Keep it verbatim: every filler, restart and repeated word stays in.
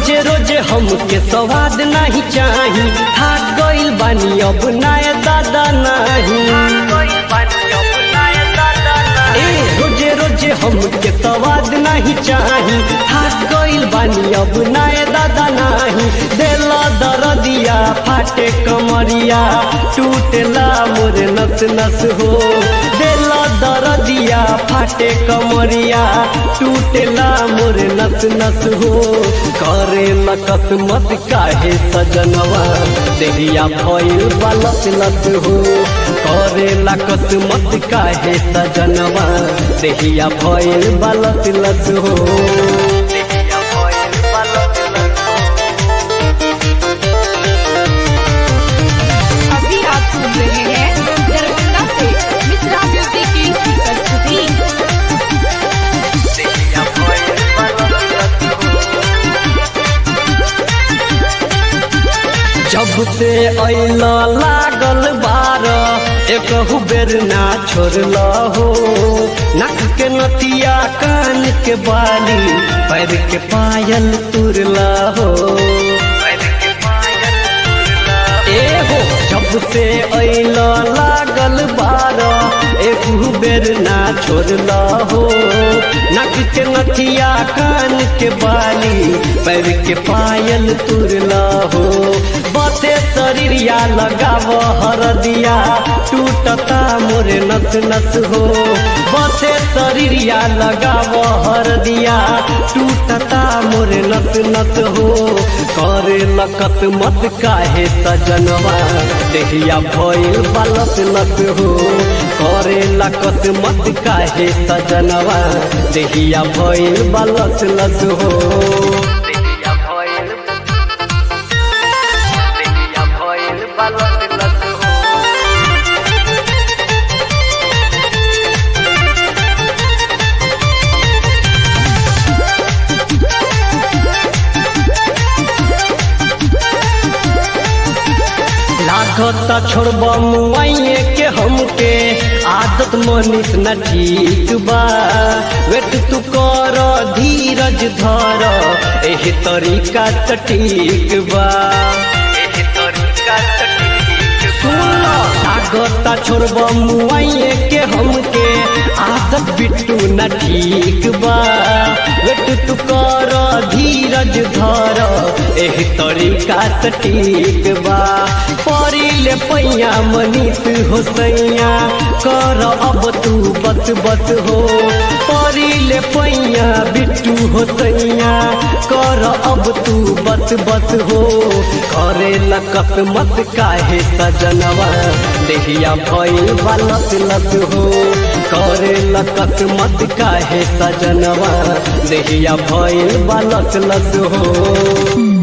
रोजे रोजे हमके स्वाद नहीं चाही, थाक गइल बानी अब नाय दादा नहीं। ए रोजे रोजे हमके स्वाद नहीं चाही, थाक गइल बानी अब नाय दादा नहीं। देला दरदिया फाटे कमरिया, टूटेला मोर नस नस हो। देला दरदिया फाटे कमरिया, टूटेला मोर नस नस हो। करे लकस मत काहे सजनवा, देहिया भइल बालस लस हो। करे लकस मत काहे सजनवा, देहिया भइल बालस लस हो। अभी आप सुन रहे हैं दरभंगा से मिश्रा म्यूजिक की प्रस्तुति। जब से अइला लागल बार, एकहु बेर ना छोड़ल हो। नाक के नथिया, कान के बाली, पैर के पायल तुरला हो। ए हो जब से अइला लागल बार, एकहु बेर ना छोड़ल हो। नाक के नथिया, कान के बाली, पैर के पायल तुरला हो। बते शरीरिया लगाव हरदिया, टूटता मोरे नस नस हो। बते शरीरिया लगाव हरदिया, टूटता मोरे नस नस हो। करे लकस मत काहे सजनवा, देहिया भइल बालस लस हो। करे लकस मत काहे सजनवा, देहिया भइल बालस लस हो। लागता छोड़ब मुआइए के हमके, आदत मनीष न ठीक बा। वेट तू कर धीरज धर, एही तरीका त ठीक बा। लागता छोड़ब मुआइए के हमके, आदत बिट्टू न ठीक बा। वेट तू कर धीरज धर, एही तरीका से ठीक बा। परिले पैया मनीष हो सैया, कर अब तू बस बस हो। परिले पैया बिट्टू हो सैया, कर अब तू बस बस हो। करे लकस मत काहे सजनवा, देहिया भइल बालस लस हो। करे लकस मत काहे सजनवा, देहिया भइल बालस लस हो।